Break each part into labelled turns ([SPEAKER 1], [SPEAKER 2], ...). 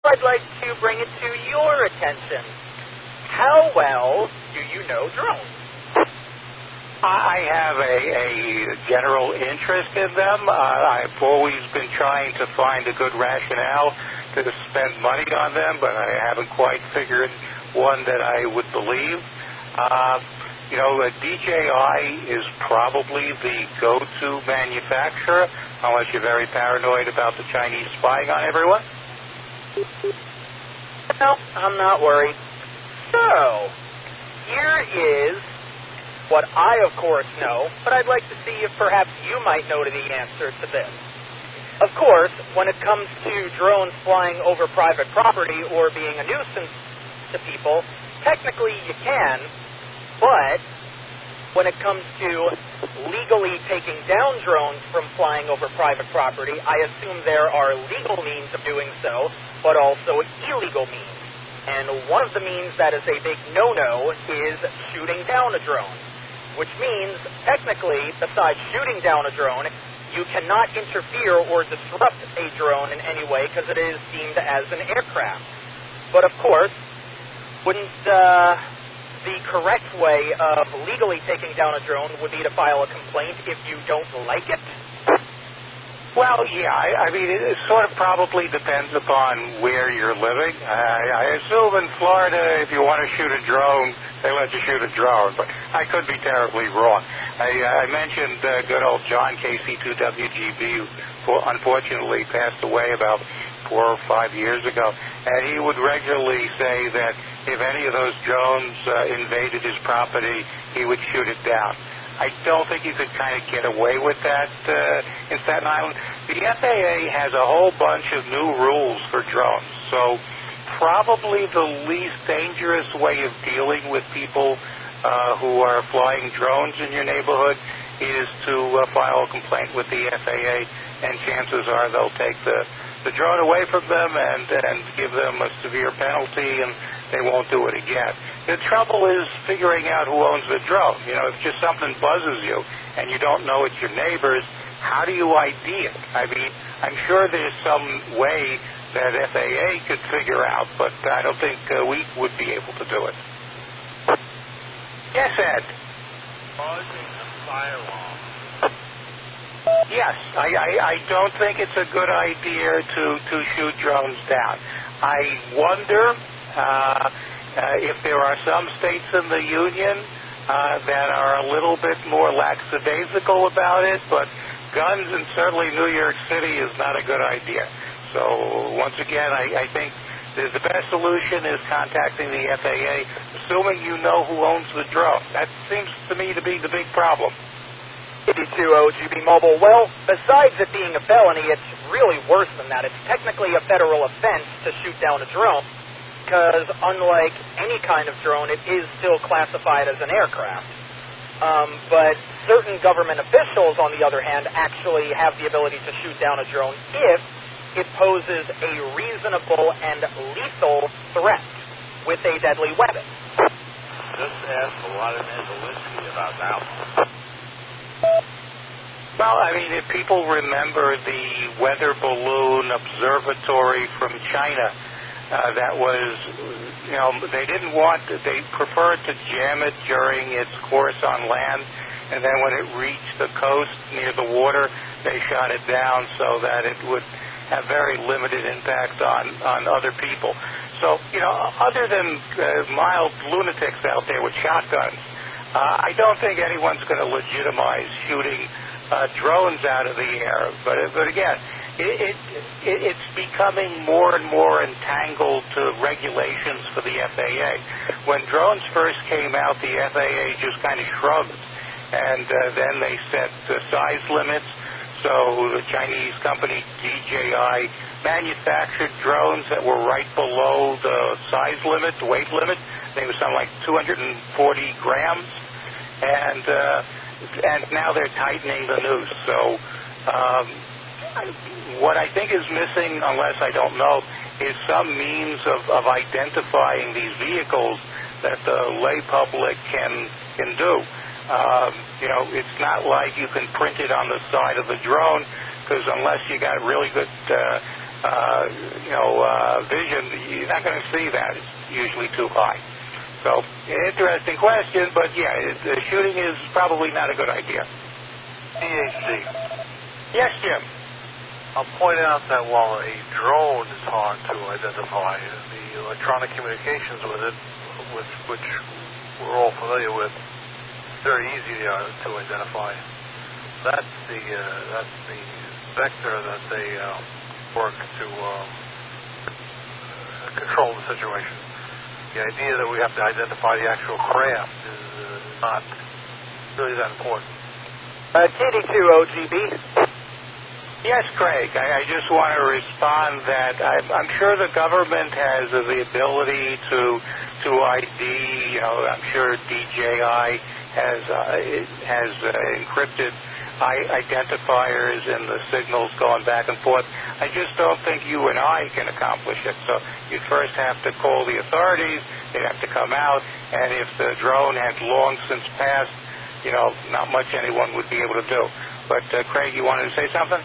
[SPEAKER 1] I'd like to bring it to your attention. How well do you know drones?
[SPEAKER 2] I have a general interest in them. I've always been trying to find a good rationale to spend money on them, but I haven't quite figured one that I would believe. DJI is probably the go-to manufacturer, unless you're very paranoid about the Chinese spying on everyone.
[SPEAKER 1] No, I'm not worried. So, here is what I, of course, know, but I'd like to see if perhaps you might know the answer to this. Of course, when it comes to drones flying over private property or being a nuisance to people, technically you can, but when it comes to legally taking down drones from flying over private property, I assume there are legal means of doing so, but also illegal means. And one of the means that is a big no-no is shooting down a drone, which means, technically, besides shooting down a drone, you cannot interfere or disrupt a drone in any way because it is deemed as an aircraft. But, of course, wouldn't the correct way of legally taking down a drone would be to file a complaint if you don't like it?
[SPEAKER 2] Well, yeah, I mean, it sort of probably depends upon where you're living. I assume in Florida, if you want to shoot a drone, they let you shoot a drone, but I could be terribly wrong. I mentioned good old John KC2WGB, who unfortunately passed away about 4 or 5 years ago, and he would regularly say that if any of those drones invaded his property, he would shoot it down. I don't think you could kind of get away with that in Staten Island. The FAA has a whole bunch of new rules for drones, so probably the least dangerous way of dealing with people who are flying drones in your neighborhood is to file a complaint with the FAA, and chances are they'll take the drone away from them and give them a severe penalty, and they won't do it again. The trouble is figuring out who owns the drone. You know, if just something buzzes you and you don't know it's your neighbor's, how do you ID it? I mean, I'm sure there's some way that FAA could figure out, but I don't think we would be able to do it. Yes, Ed?
[SPEAKER 3] Causing a fire alarm.
[SPEAKER 2] Yes, I don't think it's a good idea to shoot drones down. I wonder if there are some states in the Union that are a little bit more lackadaisical about it, but guns in certainly New York City is not a good idea. So once again, I think the best solution is contacting the FAA, assuming you know who owns the drone. That seems to me to be the big problem.
[SPEAKER 1] 82OGB Mobile. Well, besides it being a felony, it's really worse than that. It's technically a federal offense to shoot down a drone, because unlike any kind of drone, it is still classified as an aircraft. But certain government officials, on the other hand, actually have the ability to shoot down a drone if it poses a reasonable and lethal threat with a deadly weapon.
[SPEAKER 3] Just ask Vladimir Zelensky about that one.
[SPEAKER 2] Well, I mean, if people remember the weather balloon observatory from China, that was, you know, they preferred to jam it during its course on land, and then when it reached the coast near the water, they shot it down so that it would have very limited impact on other people. So, you know, other than mild lunatics out there with shotguns, I don't think anyone's going to legitimize shooting drones out of the air. But again, it's becoming more and more entangled to regulations for the FAA. When drones first came out, the FAA just kind of shrugged, and then they set size limits. So the Chinese company DJI manufactured drones that were right below the size limit, the weight limit. They were something like 240 grams, and now they're tightening the noose. So what I think is missing, unless I don't know, is some means of identifying these vehicles that the lay public can do. You know, it's not like you can print it on the side of the drone, because unless you got really good vision, you're not going to see that. It's usually too high. So, interesting question, but yeah, shooting is probably not a good idea.
[SPEAKER 4] PhD.
[SPEAKER 2] Yes, Jim.
[SPEAKER 4] I'll point out that while a drone is hard to identify, the electronic communications with it, which we're all familiar with, very easy to identify. That's the vector that they work to control the situation. The idea that we have to identify the actual craft is not really that important.
[SPEAKER 1] KD2OGB.
[SPEAKER 2] Yes, Craig. I just want to respond that I'm sure the government has the ability to ID. I'm sure DJI has encrypted identifiers and the signals going back and forth. I just don't think you and I can accomplish it. So you'd first have to call the authorities. They'd have to come out, and if the drone had long since passed, not much anyone would be able to do. But Craig, you wanted to say something?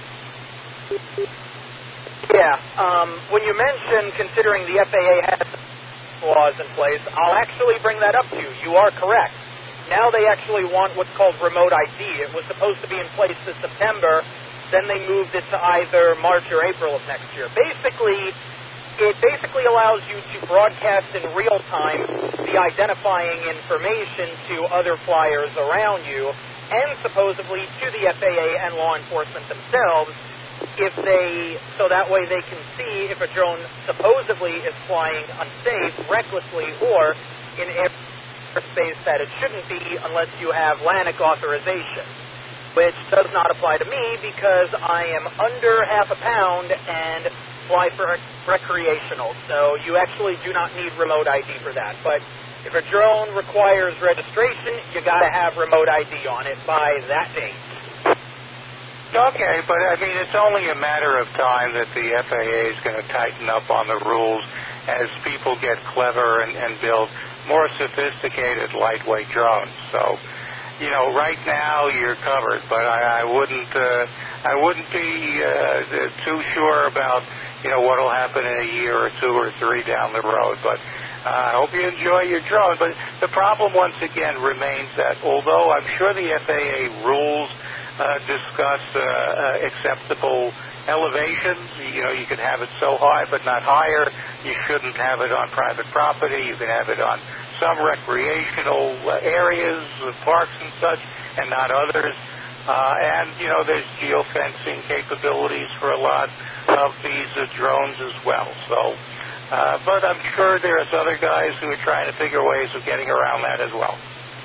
[SPEAKER 1] Yeah. When you mention considering the FAA has laws in place, I'll actually bring that up to you. You are correct. Now they actually want what's called remote ID. It was supposed to be in place this September, then they moved it to either March or April of next year. It basically allows you to broadcast in real time the identifying information to other flyers around you and supposedly to the FAA and law enforcement themselves so that way they can see if a drone supposedly is flying unsafe, recklessly, or in airspace that it shouldn't be unless you have LANIC authorization, which does not apply to me because I am under half a pound and fly for recreational. So you actually do not need remote ID for that. But if a drone requires registration, you got to have remote ID on it by that date.
[SPEAKER 2] Okay, but I mean, it's only a matter of time that the FAA is going to tighten up on the rules as people get clever and build more sophisticated lightweight drones. So, right now you're covered, but I wouldn't be too sure about what will happen in a year or two or three down the road. But I hope you enjoy your drone. But the problem once again remains that although I'm sure the FAA rules discuss acceptable elevations. You can have it so high but not higher. You shouldn't have it on private property. You can have it on some recreational areas, parks and such, and not others. And there's geofencing capabilities for a lot of these drones as well. So, but I'm sure there's other guys who are trying to figure ways of getting around that as well.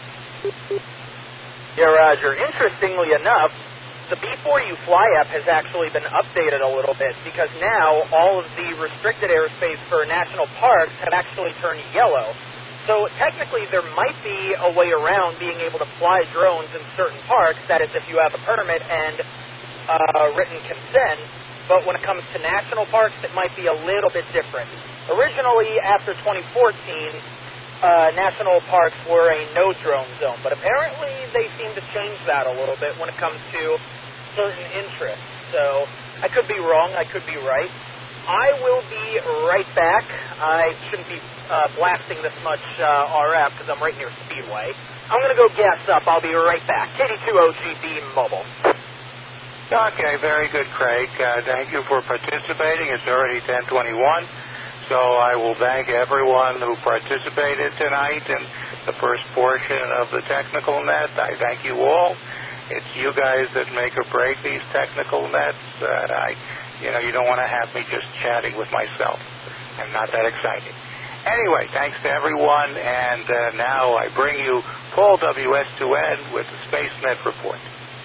[SPEAKER 1] Yeah, Roger. Interestingly enough, the B-40 Fly app has actually been updated a little bit because now all of the restricted airspace for national parks have actually turned yellow. So technically there might be a way around being able to fly drones in certain parks, that is if you have a permit and written consent, but when it comes to national parks it might be a little bit different. Originally, after 2014, national parks were a no-drone zone, but apparently they seem to change that a little bit when it comes to certain interests. So I could be wrong, I could be right. I will be right back. I shouldn't be blasting this much RF because I'm right near Speedway. I'm going to go gas up. I'll be right back. KD2OGB Mobile.
[SPEAKER 2] Okay, very good, Craig. Thank you for participating. It's already 10:21. So I will thank everyone who participated tonight in the first portion of the Technical Net. I thank you all. It's you guys that make or break these technical nets. You don't want to have me just chatting with myself. I'm not that exciting. Anyway, thanks to everyone, and now I bring you Paul WS2N with the SpaceNet report.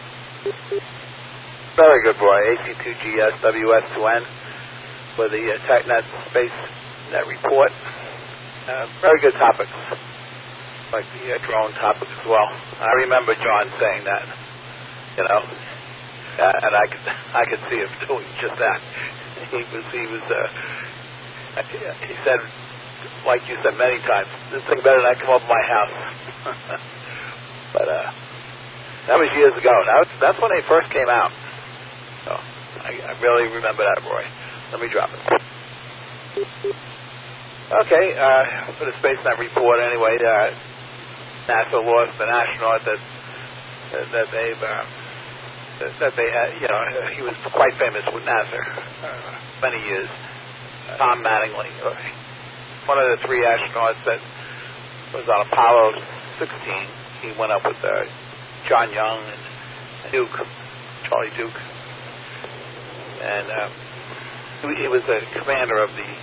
[SPEAKER 5] Very good, boy. AC2GS WS2N with the TechNet SpaceNet report. Very good topics, like the drone topic as well. I remember John saying that, and I could see him doing just that. He said, like you said many times, this thing better not come over my house. But that was years ago. That's when they first came out. So I really remember that, Roy. Let me drop it. Okay, for the SpaceNet report anyway, NASA lost an astronaut that they had, he was quite famous with NASA many years. Tom Mattingly, one of the three astronauts that was on Apollo 16. He went up with John Young and Charlie Duke, and he was the commander of the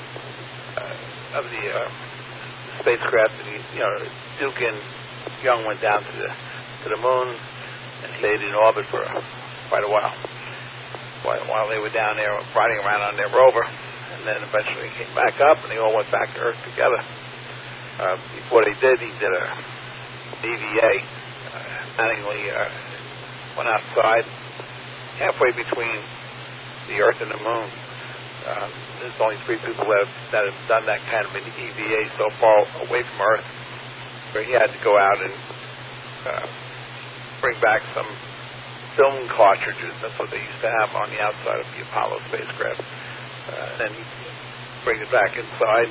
[SPEAKER 5] spacecraft. And Duke and Young went down to the moon and stayed in orbit for quite a while they were down there riding around on their rover, and then eventually came back up and they all went back to Earth together. Before they did, he did an EVA. Mattingly went outside halfway between the Earth and the moon. There's only 3 people that have done that kind of an EVA so far away from Earth, where he had to go out and bring back some film cartridges. That's what they used to have on the outside of the Apollo spacecraft. And then he bring it back inside.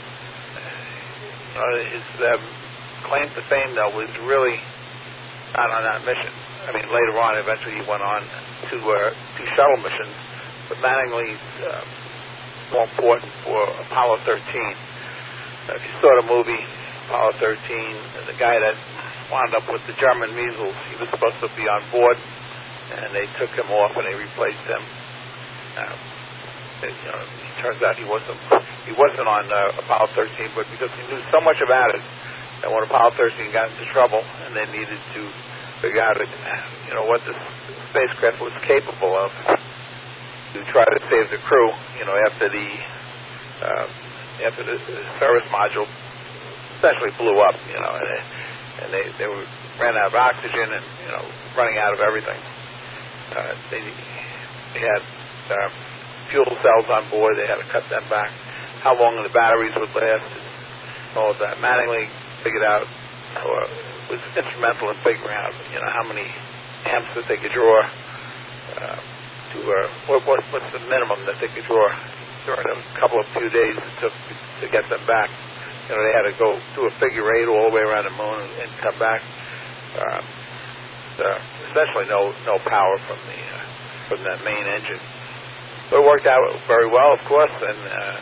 [SPEAKER 5] His claim to fame, though, was really not on that mission. I mean, later on, eventually he went on to 2 shuttle missions, but Mattingly more important for Apollo 13. If you saw the movie Apollo 13, the guy that wound up with the German measles, he was supposed to be on board, and they took him off and they replaced him. It turns out he wasn't on Apollo 13, but because he knew so much about it, and when Apollo 13 got into trouble, and they needed to figure out, what the spacecraft was capable of to try to save the crew, after the service module essentially blew up, and they ran out of oxygen and running out of everything. They had fuel cells on board. They had to cut them back. How long the batteries would last, all of that. Mattingly figured out, was instrumental in figuring out, how many amps that they could draw. What's the minimum that they could draw during a few days it took to get them back. They had to go do a figure 8 all the way around the moon and come back. Essentially no power from that main engine. But it worked out very well, of course, and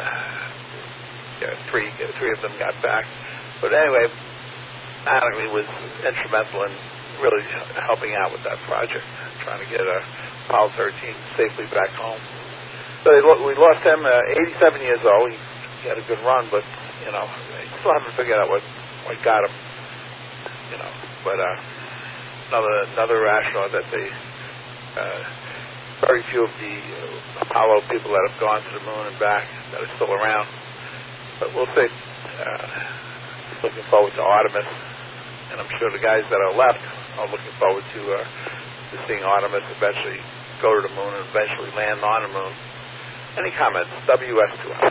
[SPEAKER 5] three of them got back. But anyway, Mattingly was instrumental in really helping out with that project, trying to get Apollo 13 safely back home. So we lost him, 87 years old. He had a good run, but they still haven't figured out what got him. But another astronaut that they very few of the Apollo people that have gone to the moon and back that are still around. But we'll see. Looking forward to Artemis, and I'm sure the guys that are left are looking forward to seeing Artemis eventually go to the moon and eventually land on the moon. Any comments? WS2M.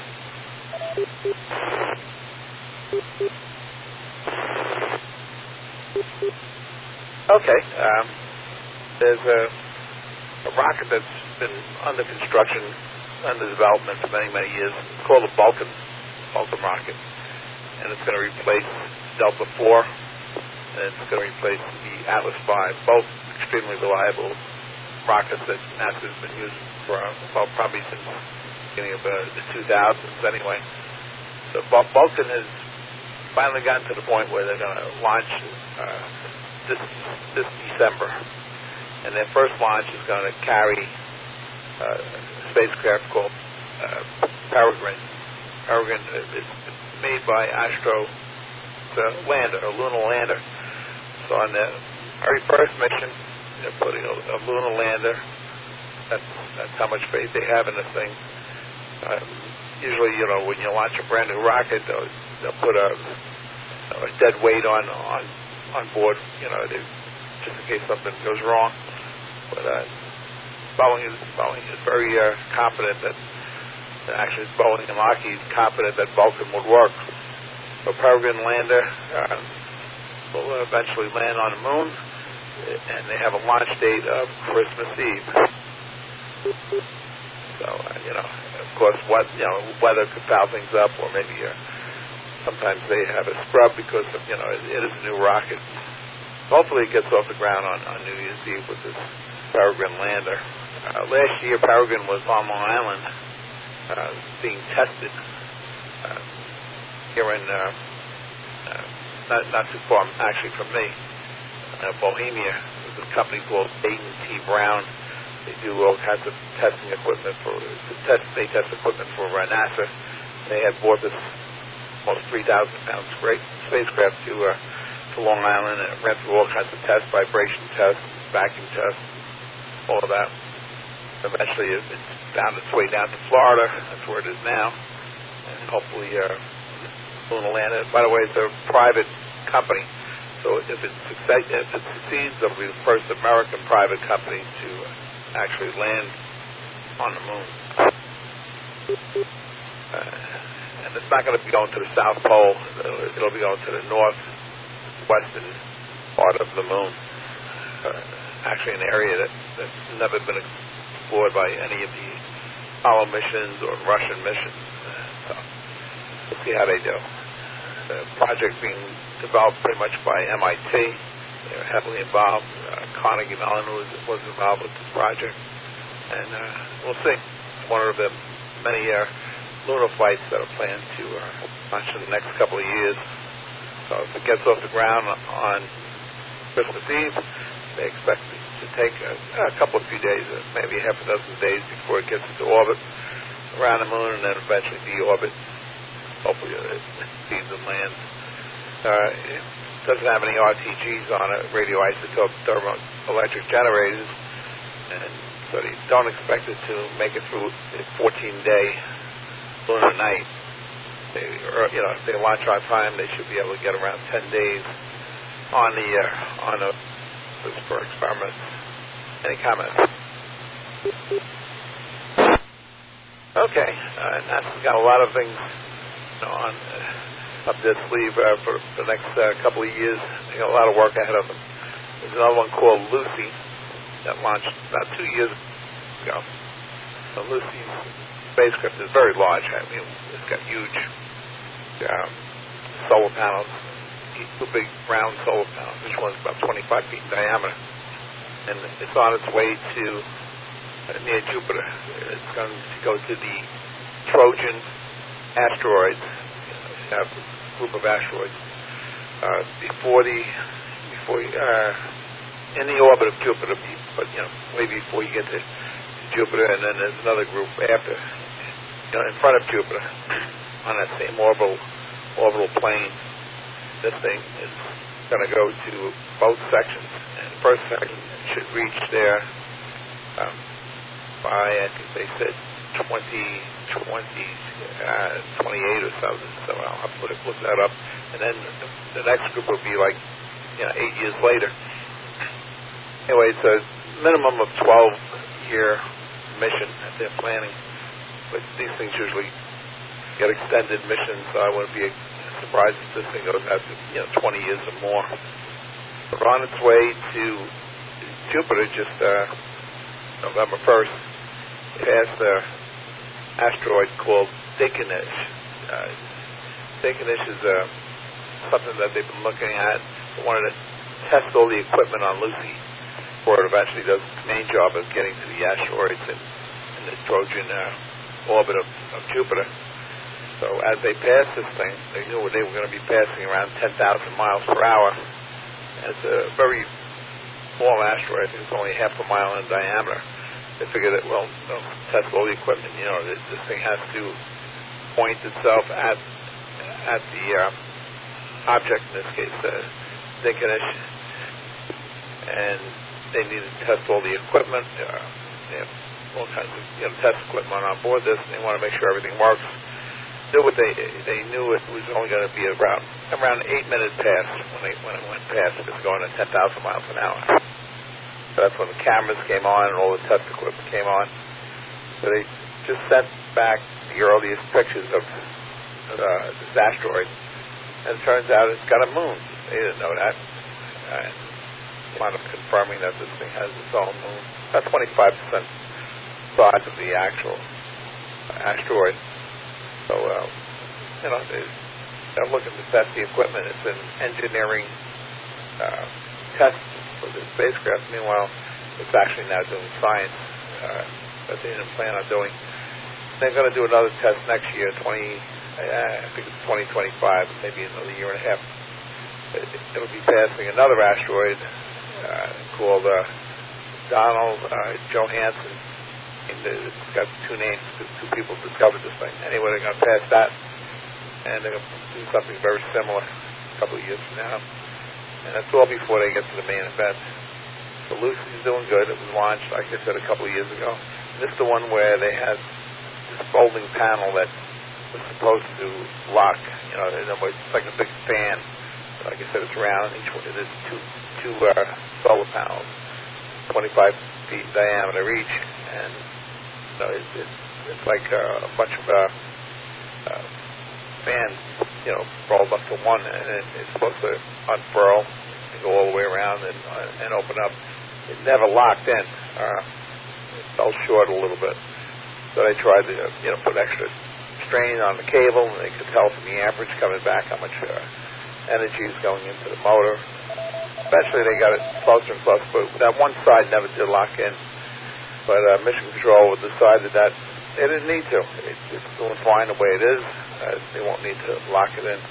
[SPEAKER 5] Okay. There's a rocket that's been under construction, under development for many, many years. It's called the Vulcan rocket. And it's going to replace Delta IV, and it's going to replace the Atlas V, both extremely reliable rockets that NASA's been using for, probably since the beginning of the 2000s anyway. So Vulcan has finally gotten to the point where they're going to launch this December. And their first launch is going to carry a spacecraft called Peregrine. Peregrine is made by Astro. It's a lunar lander. So on the very first mission, they're putting a lunar lander. That's how much faith they have in this thing. Usually, when you launch a brand new rocket, they'll put a dead weight on board, just in case something goes wrong. But Boeing is very confident that, actually Boeing and Lockheed confident that Vulcan would work. So Peregrine lander will eventually land on the moon, and they have a launch date of Christmas Eve. So, of course, weather could foul things up, or maybe sometimes they have a scrub because of, it is a new rocket. Hopefully it gets off the ground on New Year's Eve with this Peregrine lander. Last year, Peregrine was on Long Island being tested here in, not too far actually from me, Bohemia. There's a company called Dayton T. Brown. They do all kinds of testing equipment they test equipment for NASA. They had bought this almost 3,000-pound spacecraft to Long Island, and it ran through all kinds of tests, vibration tests, vacuum tests, all of that. Eventually, it's found its way down to Florida. That's where it is now, and hopefully, lunar lander. By the way, it's a private company, so if it succeeds, it'll be the first American private company to actually land on the moon. And it's not going to be going to the South Pole. It'll be going to the northwestern part of the moon. Actually, an area that's never been explored by any of the Apollo missions or Russian missions. So we'll see how they do. The project being developed pretty much by MIT. They're heavily involved. Carnegie Mellon was involved with this project. And we'll see. One of the many lunar flights that are planned to launch in the next couple of years. So if it gets off the ground on Christmas Eve, they expect it to take a couple of few days, maybe half a dozen days before it gets into orbit around the moon, and then eventually deorbit. Hopefully it sees and lands. It doesn't have any RTGs on it, radioisotope thermoelectric generators, and so they don't expect it to make it through a 14-day lunar night. If they launch on time, they should be able to get around 10 days on the for experiments. Any comments? Okay, NASA's got a lot of things on up their sleeve for the next couple of years. They got a lot of work ahead of them. There's another one called Lucy that launched about 2 years ago. So Lucy's spacecraft is very large. I mean, it's got huge solar panels, two big round solar panels. Each one's about 25 feet in diameter. And it's on its way to near Jupiter. It's going to go to the Trojan asteroids. A group of asteroids in the orbit of Jupiter, but way before you get to Jupiter, and then there's another group after, in front of Jupiter, on that same orbital plane. This thing is going to go to both sections, and the first section should reach there by, I think they said, 28 or something, so I'll have to look that up. And then the next group will be 8 years later. Anyway, it's a minimum of 12-year mission that they're planning, but these things usually get extended missions, so I wouldn't be surprised if this thing goes out to 20 years or more. We're on its way to Jupiter just November 1st. It passed the asteroid called Dickinus. Dickinus is something that they've been looking at. They wanted to test all the equipment on Lucy before it eventually does the main job of getting to the asteroids in the Trojan orbit of Jupiter. So as they passed this thing, they knew they were going to be passing around 10,000 miles per hour. And it's a very small asteroid. I think it's only half a mile in diameter. They figured that, they'll test all the equipment. This thing has to point itself at the object, in this case, Dickinus, and they needed to test all the equipment. They have all kinds of test equipment on board this, and they want to make sure everything works. They knew it was only going to be around 8 minutes past when it went past. It was going at 10,000 miles an hour. So that's when the cameras came on and all the test equipment came on. So they just sent back the earliest pictures of this asteroid, and it turns out it's got a moon. They didn't know that. Wound up confirming that this thing has its own moon. About 25% size of the actual asteroid. So, they're looking to test the equipment. It's an engineering test for the spacecraft. Meanwhile, it's actually now doing science that they didn't plan on doing. They're going to do another test next year, I think it's 2025, maybe another year and a half. It'll be passing another asteroid called Donald Johansson. It's got two names, two people discovered this thing. Anyway, they're going to pass that, and they're going to do something very similar a couple of years from now. And that's all before they get to the main event. So Lucy's doing good. It was launched, like I said, a couple of years ago. And this is the one where they had this folding panel that was supposed to lock. It's like a big fan. Like I said, it's round. Each one, there's two solar panels, 25 feet diameter each, and it's like a bunch of fans, rolled up to one, and it's supposed to unfurl and go all the way around and open up. It never locked in. It fell short a little bit. So they tried to, put extra strain on the cable, and they could tell from the amperage coming back how much energy is going into the motor. Eventually they got it closer and closer, but that one side never did lock in. But Mission Control decided that they didn't need to. It's doing fine the way it is. They won't need to lock it in.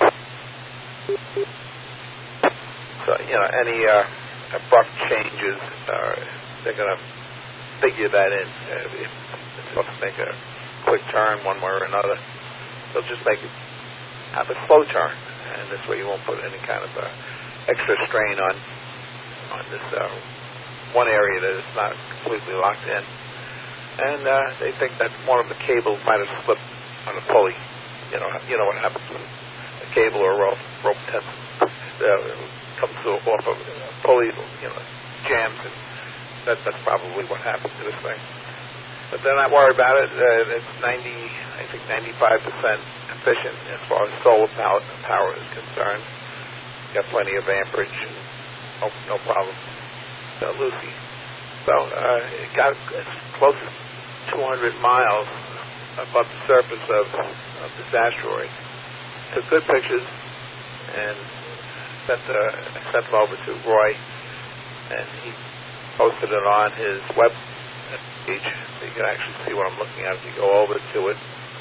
[SPEAKER 5] So, any abrupt changes, they're going to figure that in. If it's supposed to make a quick turn one way or another, they'll just have a slow turn. And this way you won't put any kind of extra strain on this one area that is not completely locked in. And they think that one of the cables might have slipped on a pulley. You know what happens when a cable or a rope comes off of a pulley, jams, and that's probably what happened to this thing. But they're not worried about it. It's 95% efficient as far as solar power is concerned. Got plenty of amperage, and no problem. Lucy. So it got as close as 200 miles above the surface of this asteroid. Took good pictures and sent them over to Roy, and he posted it on his web page, so you can actually see what I'm looking at if you go over to it.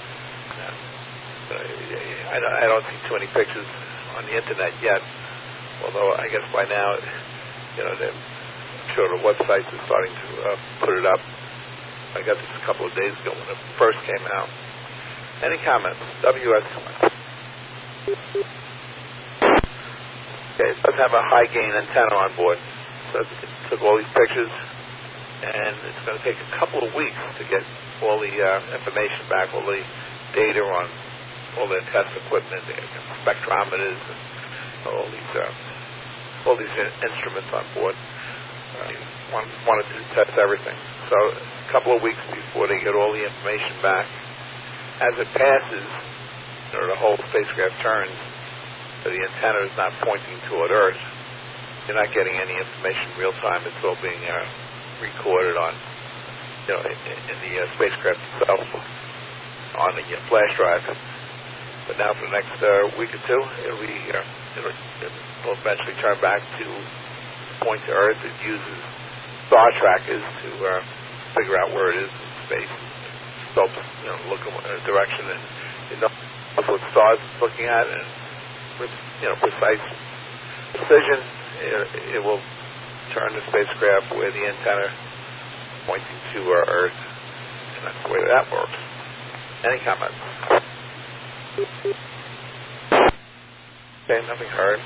[SPEAKER 5] I don't see too many pictures on the internet yet, although I guess by now, I'm sure the websites are starting to put it up. I got this a couple of days ago when it first came out. Any comments? WS comments? Okay, it does have a high gain antenna on board. So it took all these pictures, and it's going to take a couple of weeks to get all the information back, all the data on all their test equipment, the spectrometers, and all these instruments on board. Wanted to test everything. So a couple of weeks before they get all the information back. As it passes, the whole spacecraft turns, so the antenna is not pointing toward Earth. You're not getting any information real time. It's all being recorded on, in the spacecraft itself on the flash drive. But now for the next week or two, it'll eventually turn back to point to Earth. It uses star trackers to figure out where it is in space. So, look in a direction, and it knows what stars it's looking at, and with precise precision, it will turn the spacecraft where the antenna pointing to Earth, and that's the way that works. Any comments? Okay, nothing heard.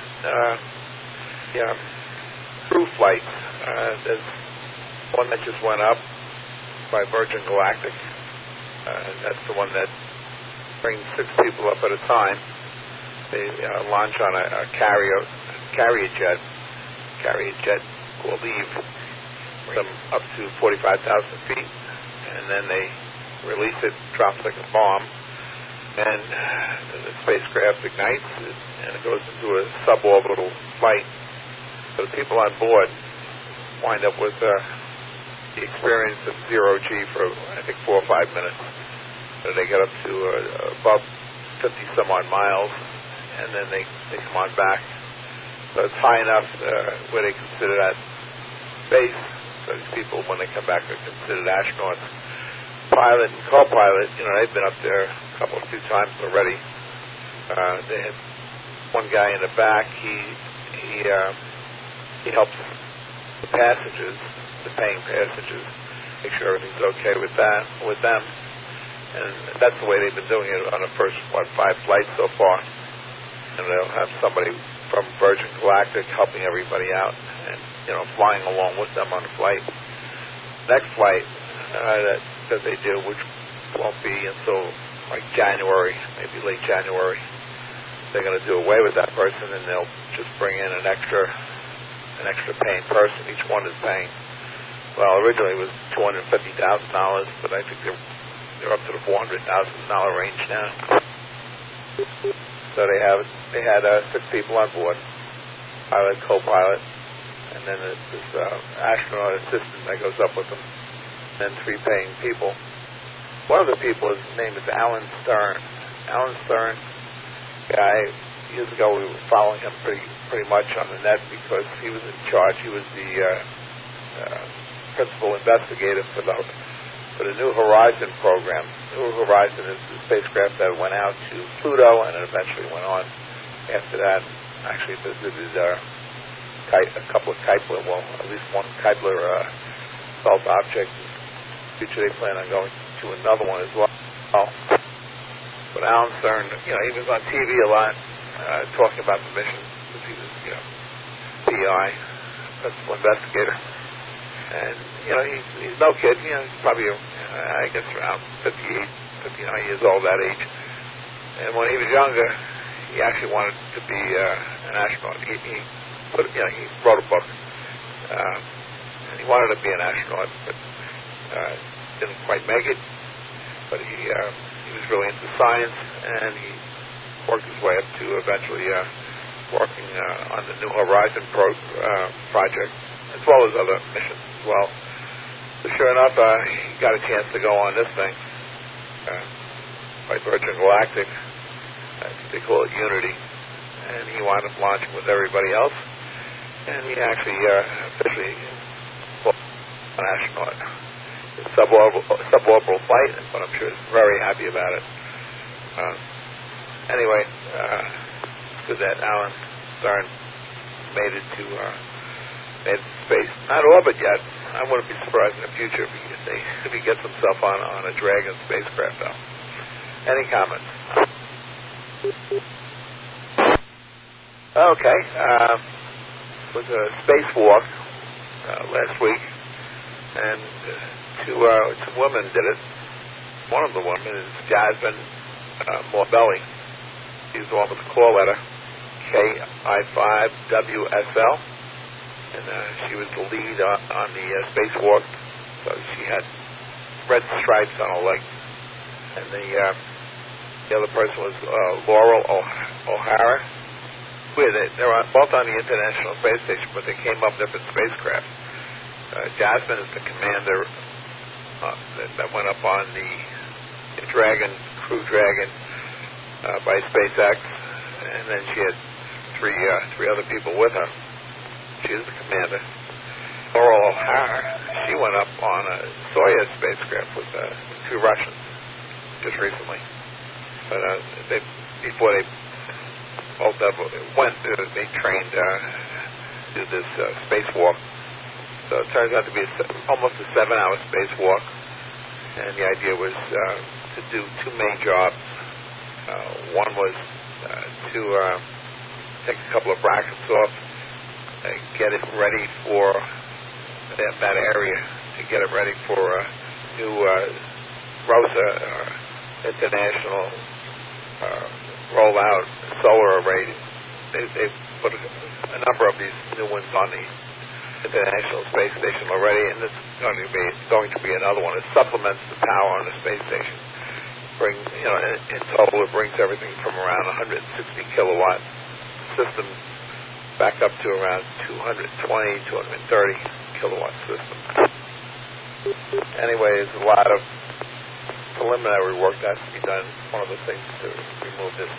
[SPEAKER 5] Crew flights. There's one that just went up by Virgin Galactic. That's the one that brings 6 people up at a time. They launch on a carrier jet called Eve, them up to 45,000 feet, and then they release it, drops like a bomb, and the spacecraft ignites, and it goes into a suborbital flight. So the people on board wind up with the experience of zero G for, I think, 4 or 5 minutes. So they get up to above 50 some odd miles, and then they come on back. So it's high enough where they consider that space. So these people, when they come back, are considered astronauts. Pilot and co-pilot, they've been up there a few times already. They had one guy in the back. He helps the passengers, the paying passengers, make sure everything's okay with them. And that's the way they've been doing it on the first 5 flights so far. And they'll have somebody from Virgin Galactic helping everybody out and flying along with them on the flight. Next flight that they do, which won't be until like January, maybe late January, they're going to do away with that person, and they'll just bring in an extra paying person. Each one is paying. Well, originally it was $250,000, but I think they're up to the $400,000 range now. So they had 6 people on board: pilot, co-pilot, and then this astronaut assistant that goes up with them, and then 3 paying people. One of the people, his name is Alan Stern. Alan Stern, guy, years ago we were following him pretty much on the net because he was in charge. He was the principal investigator for the New Horizon program. New Horizon is the spacecraft that went out to Pluto and then eventually went on after that. Actually visited a couple of Kepler, at least one Kepler felt object. In the future they plan on going to another one as well. But Alan Stern, he was on TV a lot talking about the mission because he was, PI, principal investigator. And, he's no kid. He's probably, I guess, around 58, 59 years old, that age. And when he was younger, he actually wanted to be an astronaut. He wrote a book. And he wanted to be an astronaut, but didn't quite make it. But he was really into science, and he worked his way up to eventually working on the New Horizon project, as well as other missions as well. So sure enough, he got a chance to go on this thing by Virgin Galactic. They call it Unity. And he wound up launching with everybody else. And he actually officially was an astronaut. Suborbital flight, but I'm sure he's very happy about it. Anyway, good that Alan Stern made it to space. Not orbit yet. I wouldn't be surprised in the future if he gets himself on a Dragon spacecraft, though. Any comments? Okay. It was a spacewalk last week, and two women did it. One of the women is Jasmine Morbelli. She's the one with the call letter KI5WSL, and she was the lead on the spacewalk. So she had red stripes on her leg, and the other person was Laurel O'Hara. They're both on the International Space Station, but they came up different spacecraft. Jasmine is the commander that went up on the Dragon, Crew Dragon, by SpaceX, and then she had three other people with her. She is the commander. Laurel O'Hara, she went up on a Soyuz spacecraft with 2 Russians just recently. But before they both went, they trained to do this spacewalk. So it turns out to be almost a 7-hour spacewalk, and the idea was to do 2 main jobs. One was to take a couple of brackets off, get it ready for that area, to get it ready for new ROSA, International Rollout Solar Array. They put a number of these new ones on the International Space Station already, and this is going to be another one. It supplements the power on the space station. In total, it brings everything from around 160 kilowatt system back up to around 220, 230 kilowatt system. anyway, there's a lot of preliminary work that has to be done. One of the things to remove this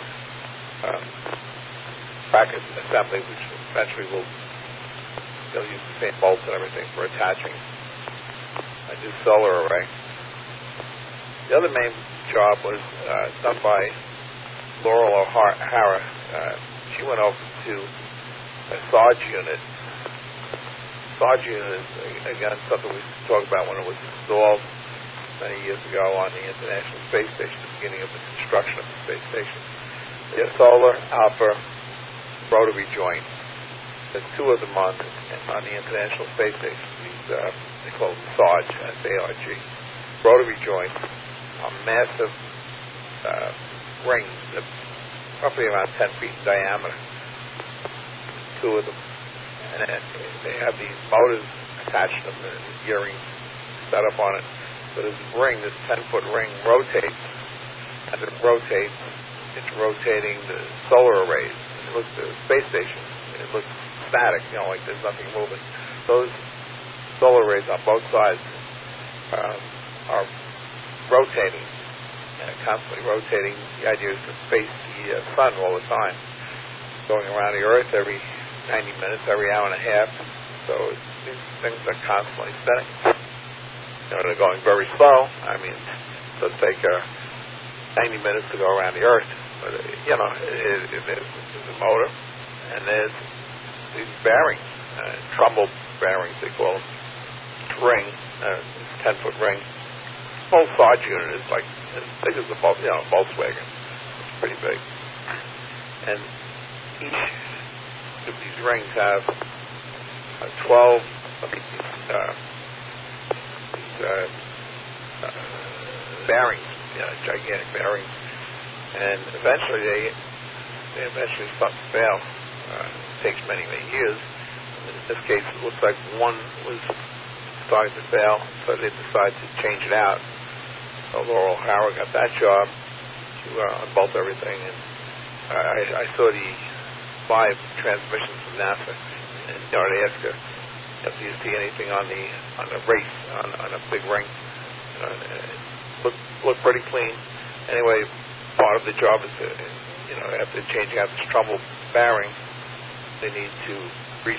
[SPEAKER 5] bracket assembly, which eventually they'll use the same bolts and everything for attaching a new solar array. The other main job was done by Laurel O'Hara. She went over to a SARG unit. SARG unit is, again, something we talked about when it was installed many years ago on the International Space Station, the beginning of the construction of the space station. They're solar alpha rotary joint. There's two of them on the International Space Station. These they call them SARG, S-A-R-G. Rotary joints are massive rings, roughly around 10 feet in diameter. Two of them. And they have these motors attached to them, and gearing set up on it. So this ring, this 10-foot ring, rotates. As it rotates, it's rotating the solar arrays. It looks the space station. It looks static, like there's nothing moving. Those solar arrays on both sides are rotating, constantly rotating. The idea is to face the sun all the time, going around the Earth every 90 minutes, every hour and a half. So these things are constantly spinning. They're going very slow. I mean, it does take 90 minutes to go around the Earth. But, there's a motor, and there's these bearings, Trumbull bearings, they call them, ring, 10-foot ring. The whole SARG unit is like as big as a Volkswagen. It's pretty big. And each of these rings have 12 of these bearings, gigantic bearings, and eventually they start to fail. It takes many years. In this case, it looks like one was starting to fail, so they decided to change it out. So Laurel O'Hara got that job to unbolt everything, and I saw the live transmissions from NASA, and they asked her, do you see anything on the race on a big ring? Looked pretty clean. Anyway, part of the job is to, after changing out this Trumbull bearing, they need to grease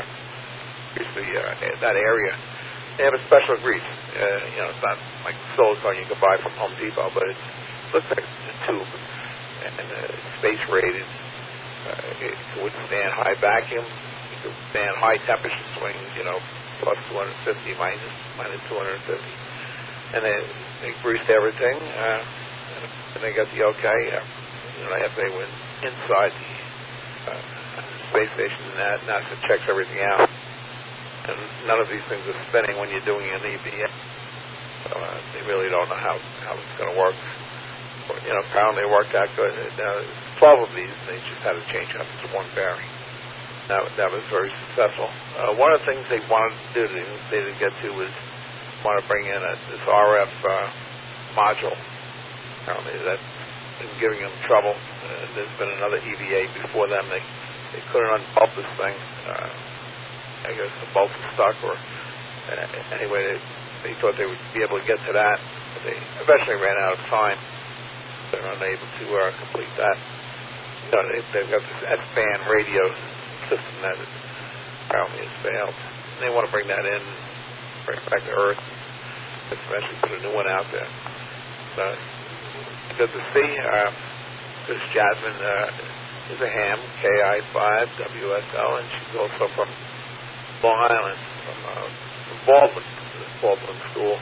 [SPEAKER 5] that area. They have a special grease. It's not like silicone you can buy from Home Depot, but it looks like a tube, and it's space rated. It can withstand high vacuum. It can withstand high temperature swings. Plus 250, minus 250. And they greased everything, and they got the okay. After they went inside the space station, and NASA checks everything out. And none of these things are spinning when you're doing an EVA. So they really don't know how it's going to work. But, apparently it worked out good. 12 of these, they just had to change up to one bearing. That was very successful. One of the things they wanted to do, they didn't get to, was want to bring in this RF module. Apparently that's been giving them trouble. There's been another EVA before them. They couldn't unbolt this thing. I guess the bolt was stuck, or anyway, they thought they would be able to get to that, but they eventually ran out of time. They were unable to complete that. They've got this S-band radio system that apparently has failed. And they want to bring that in, bring it back to Earth, and eventually put a new one out there. So, good to see. This Jasmine is a ham, KI5WSL, and she's also from Long Island, from Baldwin School.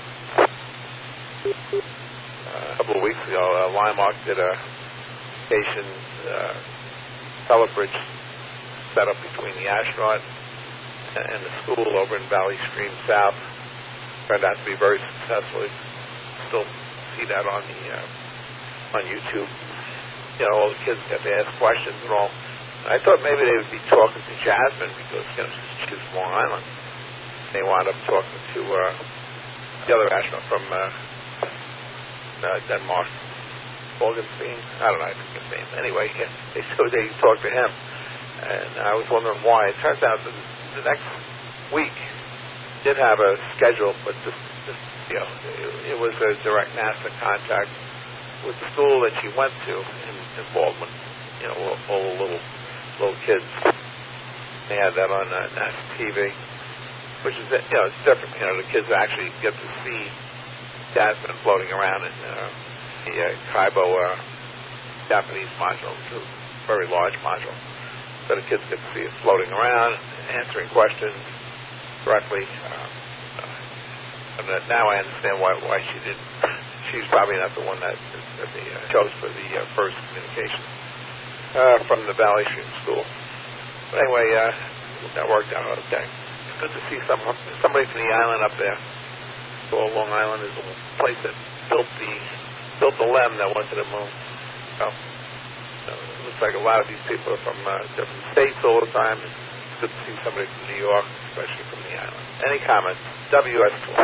[SPEAKER 5] A couple of weeks ago, Limark did a station telebridge set up between the astronaut and the school over in Valley Stream South. Turned out to be very successful. You still see that on YouTube. All the kids got to ask questions and all. I thought maybe they would be talking to Jasmine because she's from Long Island. They wound up talking to the other astronaut from Denmark, Borgenstein. I don't know, I think his name. Anyway, they talked to him, and I was wondering why. It turns out that the next week did have a schedule, but the it was a direct NASA contact with the school that she went to in Baldwin. All the little kids. They had that on NASA TV, which is it's different. The kids actually get to see Jasmine floating around in the Kaibo Japanese module, which is a very large module. So the kids get to see it floating around, answering questions directly. Now I understand why she didn't. She's probably not the one that they chose for the first communication from the Valley Stream School. But anyway, that worked out okay. It's good to see somebody from the island up there. So Long Island is a place that built the LEM that went to the moon. So it looks like a lot of these people are from different states all the time. It's good to see somebody from New York, especially from the island. Any comments? WS12.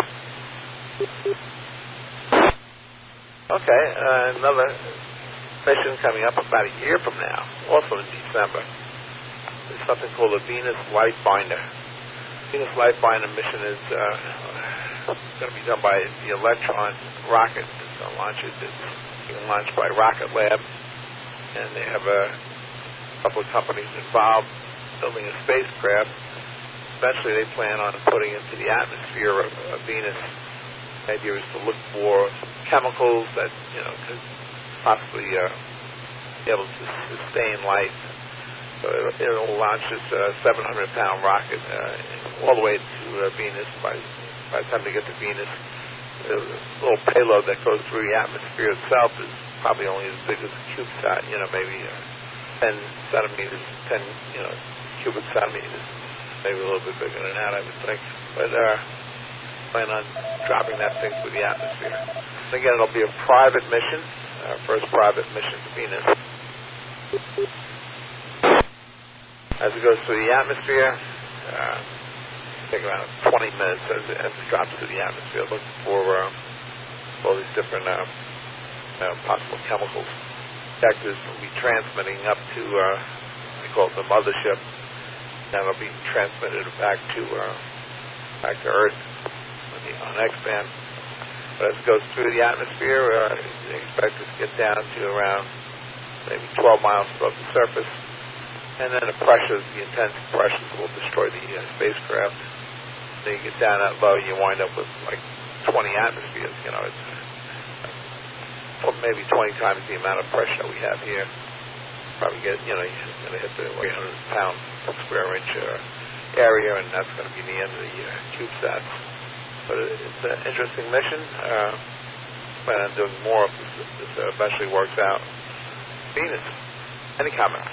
[SPEAKER 5] Okay, another mission coming up about a year from now, also in December. There's something called the Venus Lightfinder. Venus Lightfinder mission is going to be done by the Electron rocket. It's going to launch it. It's being launched by Rocket Lab, and they have a couple of companies involved building a spacecraft. Eventually, they plan on putting into the atmosphere of Venus. The idea is to look for chemicals that could possibly be able to sustain life. So it'll launch this 700-pound rocket all the way to Venus. By the time they get to Venus, the little payload that goes through the atmosphere itself is probably only as big as a CubeSat. Maybe 10 centimeters, 10 cubic centimeters, maybe a little bit bigger than that, I would think. But plan on dropping that thing through the atmosphere. Again, it'll be a private mission, first private mission to Venus. As it goes through the atmosphere, take around 20 minutes as it drops through the atmosphere, looking for all these different possible chemicals. Detectors will be transmitting up to, they call it the mothership, and it'll be transmitted back to Earth on X-band. But as it goes through the atmosphere, they expect it to get down to around maybe 12 miles above the surface. And then the intense pressures will destroy the spacecraft. Then you get down that low, you wind up with like 20 atmospheres. It's maybe 20 times the amount of pressure that we have here. Probably get, you're going to hit the 300-pound per square inch area, and that's going to be the end of the CubeSat. But it's an interesting mission. Plan on doing more if this eventually works out. Venus. Any comments?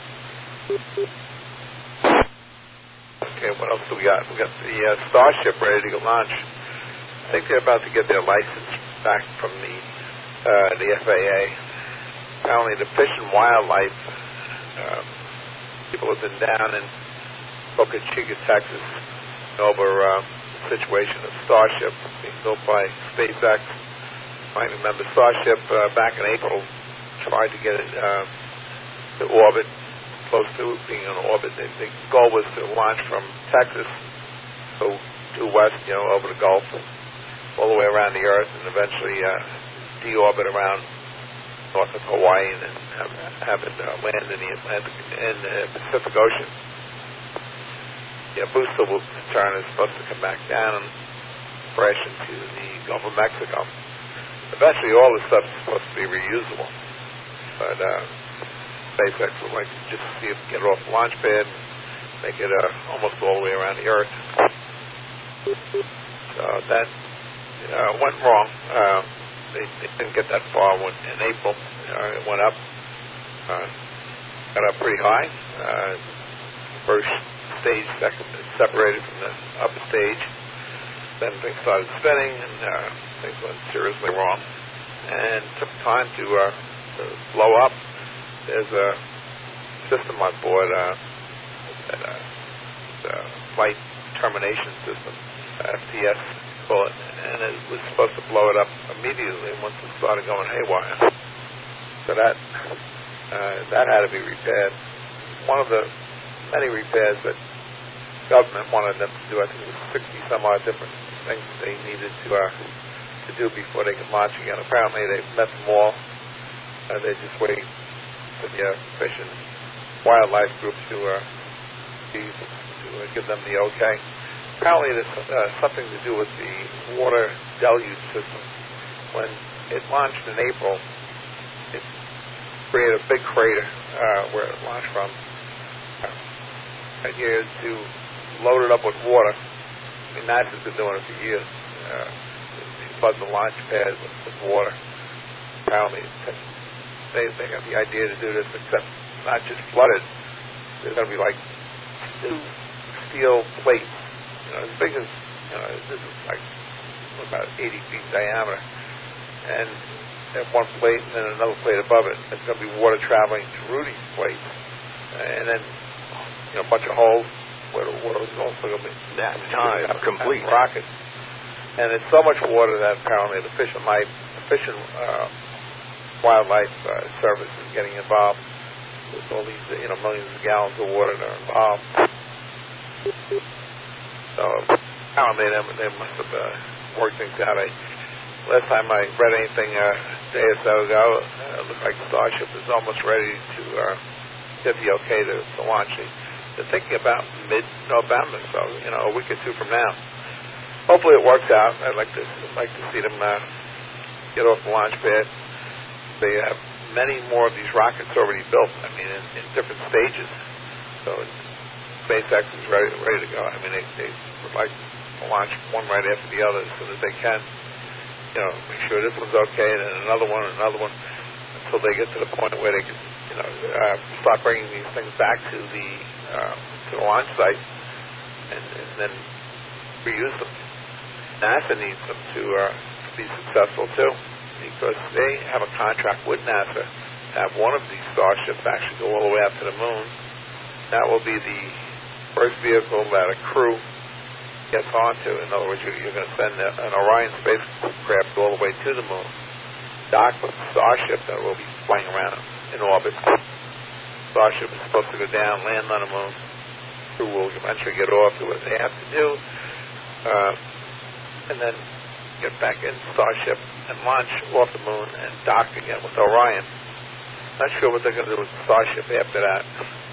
[SPEAKER 5] Okay, what else do we got? We got the Starship ready to go launch. I think they're about to get their license back from the FAA. Apparently, the Fish and Wildlife people have been down in Boca Chica, Texas, over the situation of Starship being built by SpaceX. You might remember Starship back in April tried to get it to orbit, close to being in orbit. The goal was to launch from Texas, go due west, over the Gulf, all the way around the Earth, and eventually deorbit around north of Hawaii and then have it land in the Atlantic and Pacific Ocean. Booster will turn is supposed to come back down and crash into the Gulf of Mexico. Eventually, all this stuff is supposed to be reusable, but SpaceX would like to just see if we can get it off the launch pad and make it almost all the way around the Earth. So that went wrong. They didn't get that far in April. It went up, got up pretty high. First stage separated from the upper stage. Then things started spinning, and things went seriously wrong. And it took time to blow up. There's a system on board, flight termination system, FTS, call it, and it was supposed to blow it up immediately once it started going haywire. So that had to be repaired. One of the many repairs that government wanted them to do, I think it was 60 some odd different things they needed to do before they could launch again. Apparently, they've met them all. They're just waiting for the Fish and Wildlife Group to give them the okay. Apparently, there's something to do with the water deluge system. When it launched in April, it created a big crater where it launched from. The idea is to load it up with water. I mean, NASA's been doing it for years. Flood the launch pad with water. Apparently, they got the idea to do this, except not just flood it. There's going to be like 2 steel plates, as big as, this is like about 80 feet diameter, and one plate and then another plate above it. There's going to be water traveling through these plates, and then a bunch of holes where the water is also going to be.
[SPEAKER 6] That's time complete.
[SPEAKER 5] Rocket. And it's so much water that apparently the Fish and Wildlife Service is getting involved with all these, millions of gallons of water that are involved. So apparently they must have worked things out. Last time I read anything a day or so ago, it looked like Starship is almost ready to get the okay to launch. They're thinking about mid-November, so a week or two from now. Hopefully it works out. I'd like to see them get off the launch pad. They have many more of these rockets already built. I mean, in different stages. So SpaceX is ready to go. I mean, they would like to launch one right after the other as soon as they can. Make sure this one's okay, and then another one, until they get to the point where they can, start bringing these things back to the launch site, and then reuse them. NASA needs them to be successful too, because they have a contract with NASA to have one of these Starships actually go all the way out to the moon. That will be the first vehicle that a crew gets onto. In other words, you're going to send an Orion spacecraft all the way to the moon, dock with the Starship that will be flying around in orbit. Starship is supposed to go down, land on the moon. Crew will eventually get off, do what they have to do, and then get back in Starship and launch off the moon and dock again with Orion. Not sure what they're going to do with the Starship after that.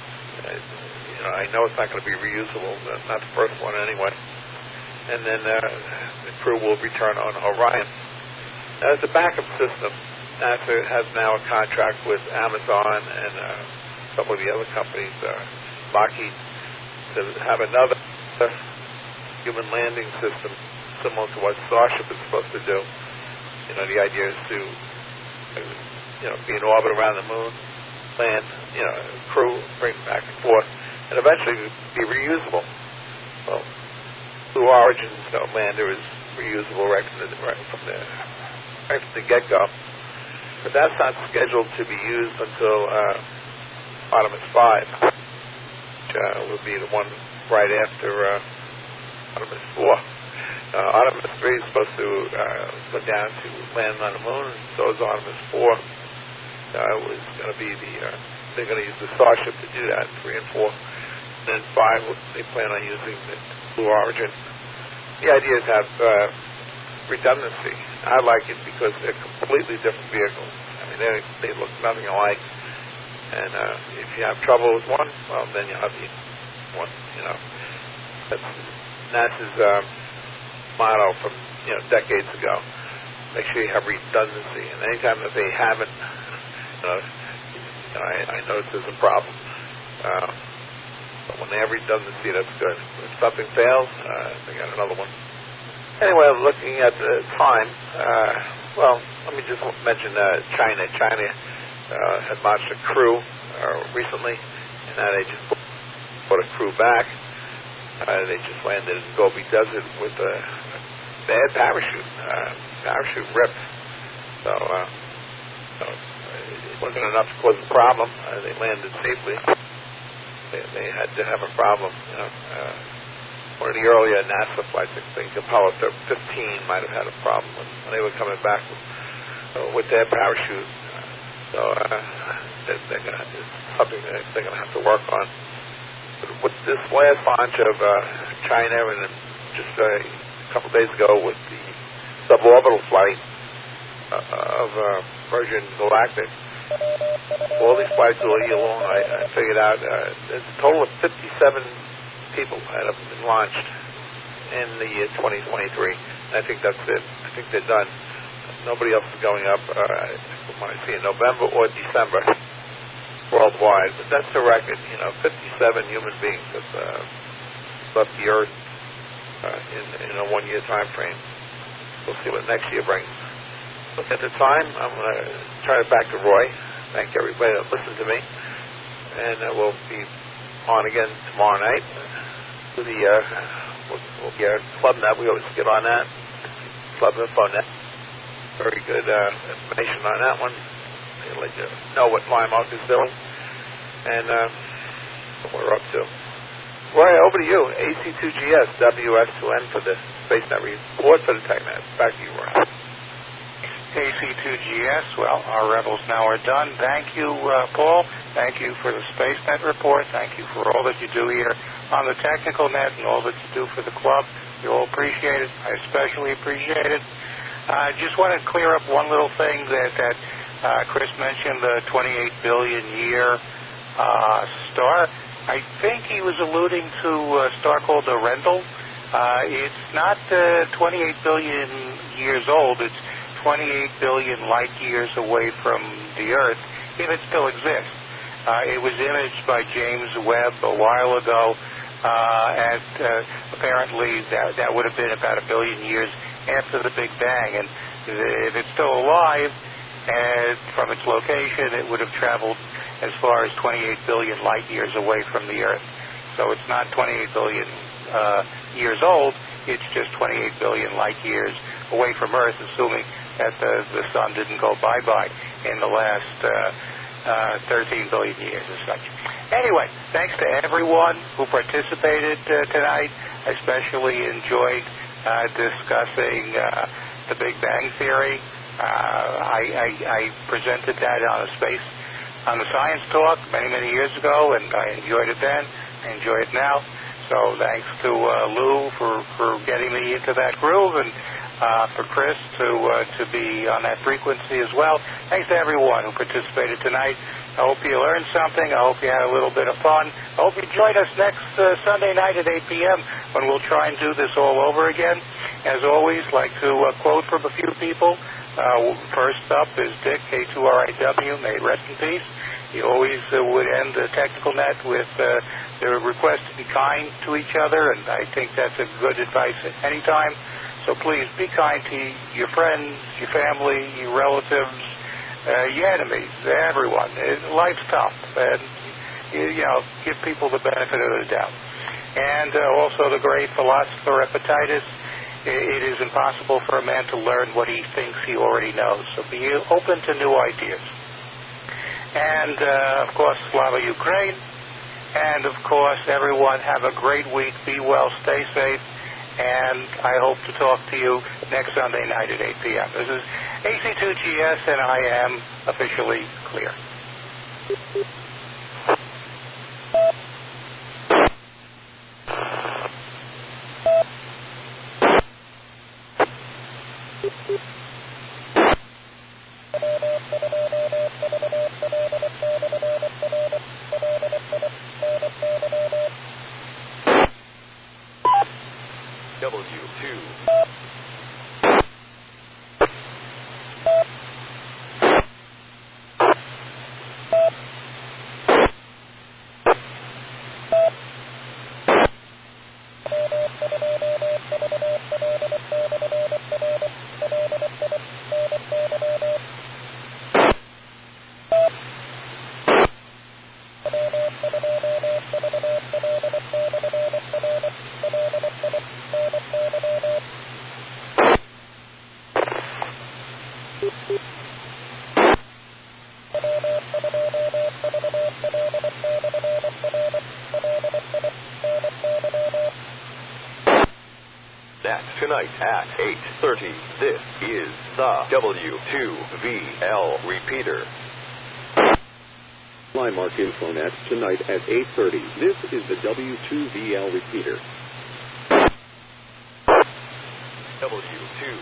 [SPEAKER 5] I know it's not going to be reusable, not the first one anyway. And then the crew will return on Orion. As a backup system, NASA has now a contract with Amazon and some of the other companies, Lockheed, to have another human landing system similar to what Starship is supposed to do. The idea is to, be in orbit around the moon, land, crew, bring it back and forth, and eventually be reusable. Well, Blue Origin's lander is reusable right from the get-go, but that's not scheduled to be used until Artemis 5, which will be the one right after Artemis 4. Artemis 3 is supposed to go down to land on the moon, and so is Artemis 4. Was going to be they're going to use the Starship to do that, 3 and 4. And then 5, they plan on using the Blue Origin. The idea is to have redundancy. I like it because they're completely different vehicles. I mean, they look nothing alike. And if you have trouble with one, well, then you have the one. That's NASA's motto from decades ago. Make sure you have redundancy, and anytime that they haven't, I notice there's a problem. But when they have redundancy, that's good. If something fails, they got another one. Anyway, looking at the time, let me just mention China. China had launched a crew recently, and now they just put a crew back. They just landed in Gobi Desert with a bad parachute. Parachute ripped. So it wasn't enough to cause a problem. They landed safely. They had to have a problem. One of the earlier NASA flights, I think Apollo 15 might have had a problem when they were coming back with their parachute. So they're going to have something that they're going to have to work on. With this last launch of China and just couple days ago with the suborbital flight of Virgin Galactic. All these flights all year long, I figured out there's a total of 57 people that have been launched in the year 2023. I think that's it. I think they're done. Nobody else is going up, I see, in November or December worldwide. But that's the record, 57 human beings have left the Earth in a one-year time frame. We'll see what next year brings. At the time, I'm going to turn it back to Roy. Thank everybody that listened to me. And we'll be on again tomorrow night to the ClubNet. We always get on that. ClubInfoNet. Very good information on that one. They'll let you know what Lime-Oak is doing and what we're up to. Roy, over to you. AC2GS, WS2N for the SpaceNet report for the TechNet. Back to you, Roy.
[SPEAKER 2] AC2GS, well, our Rebels now are done. Thank you, Paul. Thank you for the SpaceNet report. Thank you for all that you do here on the Technical Net and all that you do for the club. We all appreciate it. I especially appreciate it. I just want to clear up one little thing that Chris mentioned, the 28 billion year star. I think he was alluding to a star called the Rendell. It's not 28 billion years old. It's 28 billion light years away from the Earth, if it still exists. It was imaged by James Webb a while ago, and apparently that would have been about 1 billion years after the Big Bang. And if it's still alive, and from its location, it would have traveled as far as 28 billion light years away from the Earth. So it's not 28 billion years old. It's just 28 billion light years away from Earth, assuming that the sun didn't go bye-bye in the last 13 billion years or such. Anyway, thanks to everyone who participated tonight. I especially enjoyed discussing the Big Bang Theory. I presented that on the Science Talk many years ago, and I enjoyed it then. I enjoy it now. So thanks to Lou for getting me into that groove, and for Chris to be on that frequency as well. Thanks to everyone who participated tonight. I hope you learned something. I hope you had a little bit of fun. I hope you join us next Sunday night at 8 p.m. when we'll try and do this all over again. As always, like to quote from a few people. First up is Dick, K2RIW, may rest in peace. He always would end the Technical Net with the request to be kind to each other, and I think that's a good advice at any time. So please be kind to your friends, your family, your relatives, your enemies, everyone. Life's tough, and give people the benefit of the doubt. And also the great philosopher Epictetus, it is impossible for a man to learn what he thinks he already knows. So be open to new ideas. And, of course, Slava Ukraine. And, of course, everyone have a great week. Be well, stay safe. And I hope to talk to you next Sunday night at 8 p.m. This is AC2GS, and I am officially clear.
[SPEAKER 6] Tonight at 8:30, this is the W2VL repeater.
[SPEAKER 7] Lime-Oak Infonet tonight at 8:30. This is the W2VL repeater.
[SPEAKER 6] W2.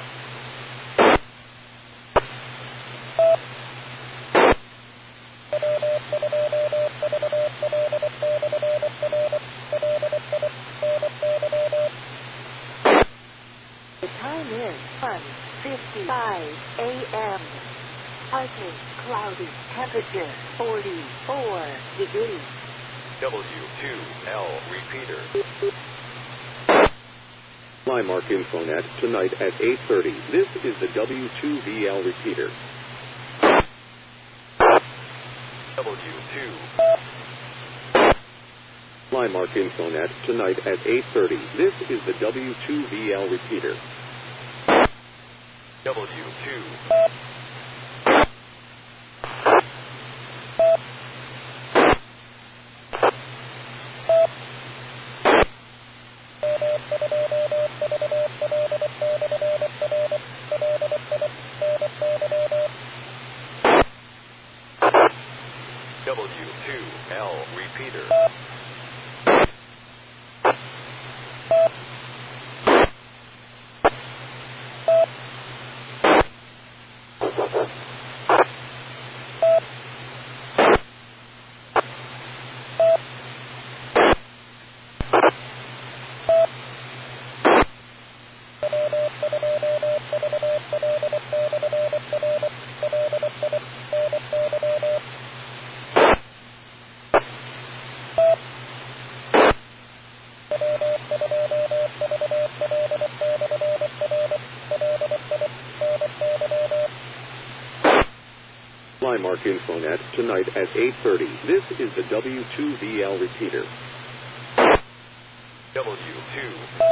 [SPEAKER 8] The time is 1:55 a.m. Partly cloudy, temperature 44 degrees.
[SPEAKER 6] W2L repeater.
[SPEAKER 7] Flymark Infonet tonight at 8:30. This is the W2VL repeater.
[SPEAKER 6] W2.
[SPEAKER 7] Flymark Infonet tonight at 8:30. This is the W2VL repeater.
[SPEAKER 6] W2. W2L repeater.
[SPEAKER 7] Flymark Infonet tonight at 8:30. This is the W2VL repeater.
[SPEAKER 6] W2.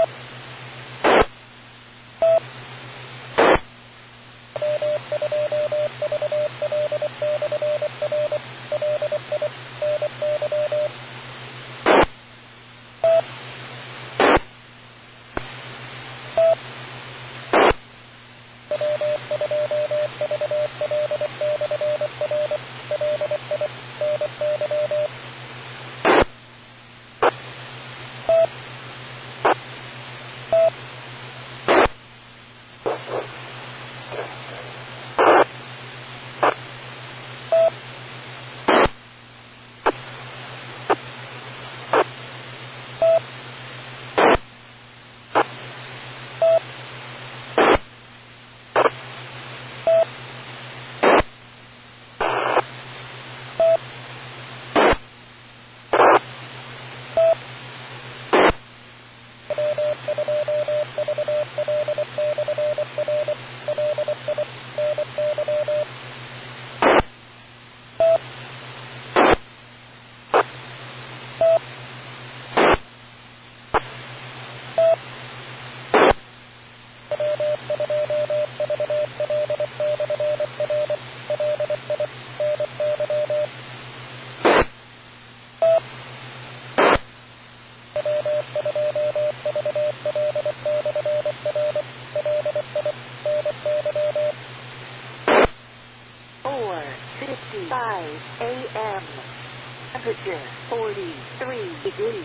[SPEAKER 8] a.m. Temperature 43 degrees.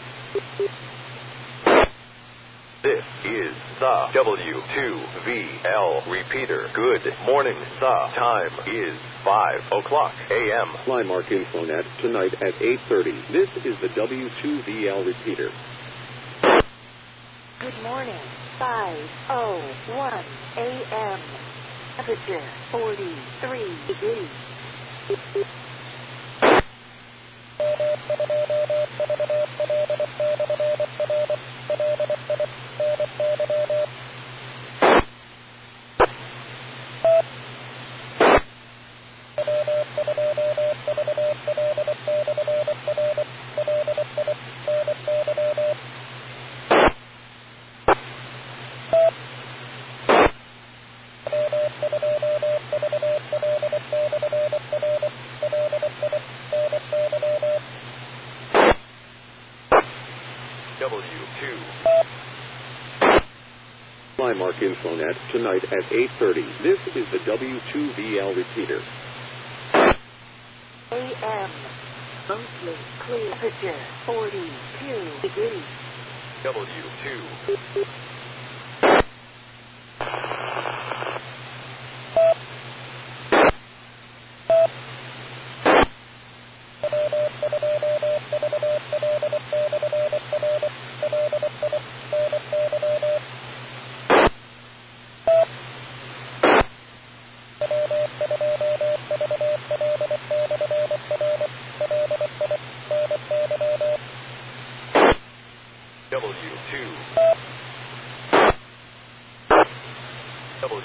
[SPEAKER 6] This is the W2VL repeater. Good morning. The time is 5 o'clock a.m.
[SPEAKER 7] Flymark Infonet tonight at 8:30. This is the W2VL repeater.
[SPEAKER 8] Good morning. 5:01 a.m. Temperature 43 degrees.
[SPEAKER 6] W2.
[SPEAKER 7] Flymark Infonet tonight at 8:30. This is the W2VL repeater.
[SPEAKER 8] a.m. Mostly clear. Temperature 42 degrees.
[SPEAKER 6] W2.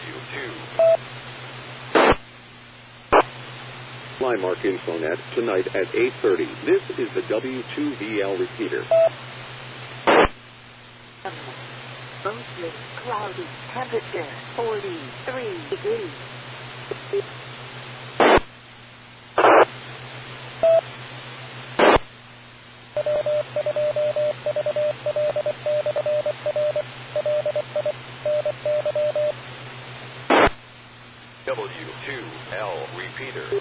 [SPEAKER 6] W2.
[SPEAKER 7] Flymark Infonet tonight at 8:30. This is the W2VL repeater.
[SPEAKER 8] Mostly cloudy. Temperature 43 degrees.
[SPEAKER 6] W2L repeater.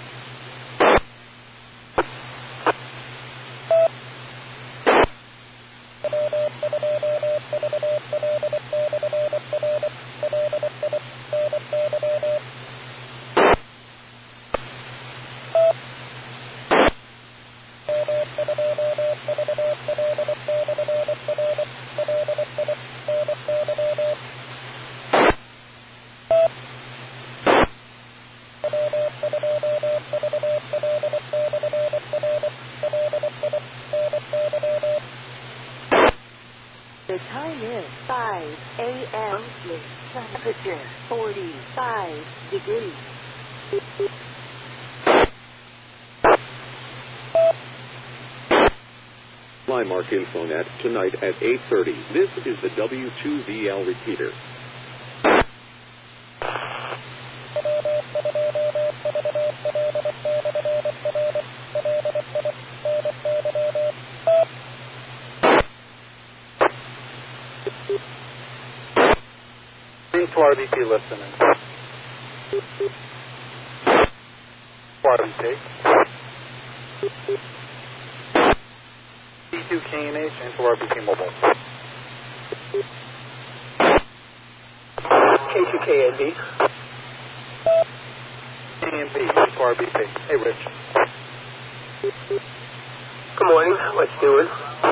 [SPEAKER 8] The time is 5 a.m. Temperature 45 degrees.
[SPEAKER 7] Flymark Infonet tonight at 8:30. This is the W2VL repeater.
[SPEAKER 5] To RBP listening. RBP. C2KNH and to RBP mobile.
[SPEAKER 9] K2KNB.
[SPEAKER 5] KNB to RBP. Hey, Rich.
[SPEAKER 9] Good morning. What's doing?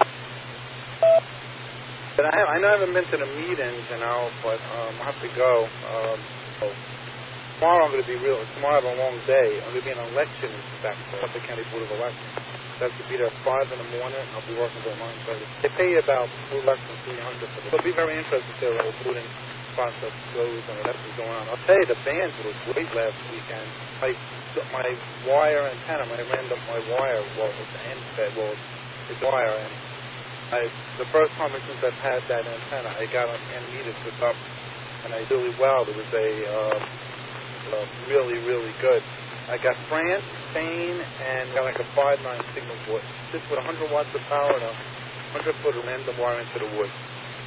[SPEAKER 5] But I haven't been to the meetings, but I'll have to go. Tomorrow tomorrow I have a long day. I'm going to be in an election inspector at the County Board of Elections. So I have to be there at 5 in the morning, and I'll be working till 9:30. They pay you about less than $300 for this. It'll be very interesting to see how the whole voting process goes and what's going on. I'll tell you, the band was great last weekend. My wire antenna, my wire, it's wire, and the first time since I've had that antenna, I got on animated hooked up, and I did really well. It was really, really good. I got France, Spain, and got like a 5.9 signal board. Just with 100 watts of power and a 100-foot random wire into the woods.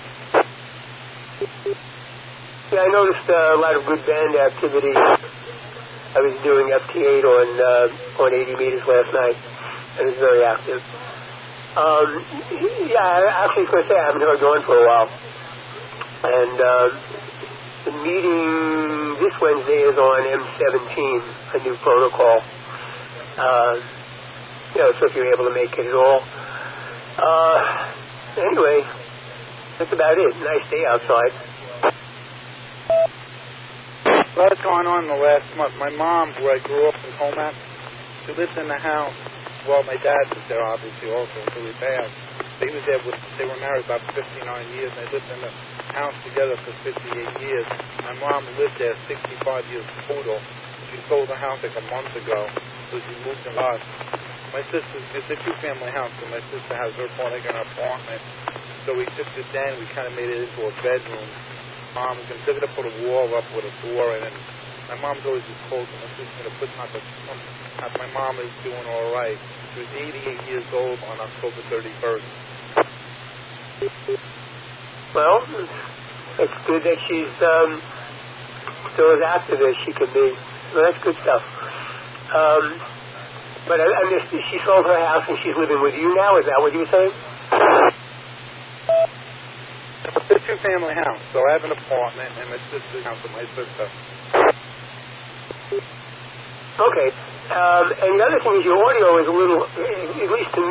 [SPEAKER 9] Yeah, I noticed a lot of good band activity. I was doing FT8 on 80 meters last night, and it was very active. Yeah, actually, I was going to say I haven't heard going for a while. And the meeting this Wednesday is on M17, a new protocol. So if you're able to make it at all. Anyway, that's about it. Nice day outside.
[SPEAKER 5] A lot going on in the last month. My mom, where I grew up in Comac, she lives in the house. Well, my dad was there, obviously, also, until he passed. They were married about 59 years, and they lived in the house together for 58 years. My mom lived there 65 years total. She sold the house like a month ago, so she moved to us. My sister's, it's a two-family house, so my sister has her part like an apartment. So we took it down, we kind of made it into a bedroom. Mom was going to put a wall up with a door, and then my mom's always just told me, my sister's going to put something. My mom is doing all right. She was 88 years old on October 31st.
[SPEAKER 9] Well, it's good that she's still as active as she can be. Well, that's good stuff. But she sold her house and she's living with you now? Is that what you were saying?
[SPEAKER 5] It's a two-family house, so I have an apartment and my sister's house with my sister.
[SPEAKER 9] Okay. And the other thing is your audio is a little, at least to me,